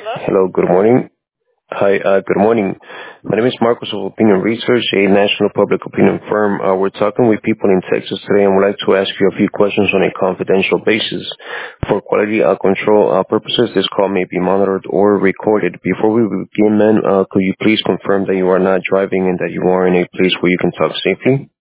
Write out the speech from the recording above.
Hello, good morning. Hi, good morning. My name is Marcos of Opinion Research, a national public opinion firm. We're talking with people in Texas today and would like to ask you a few questions on a confidential basis. For quality control purposes, this call may be monitored or recorded. Before we begin, ma'am, could you please confirm that you are not driving and that you are in a place where you can talk safely?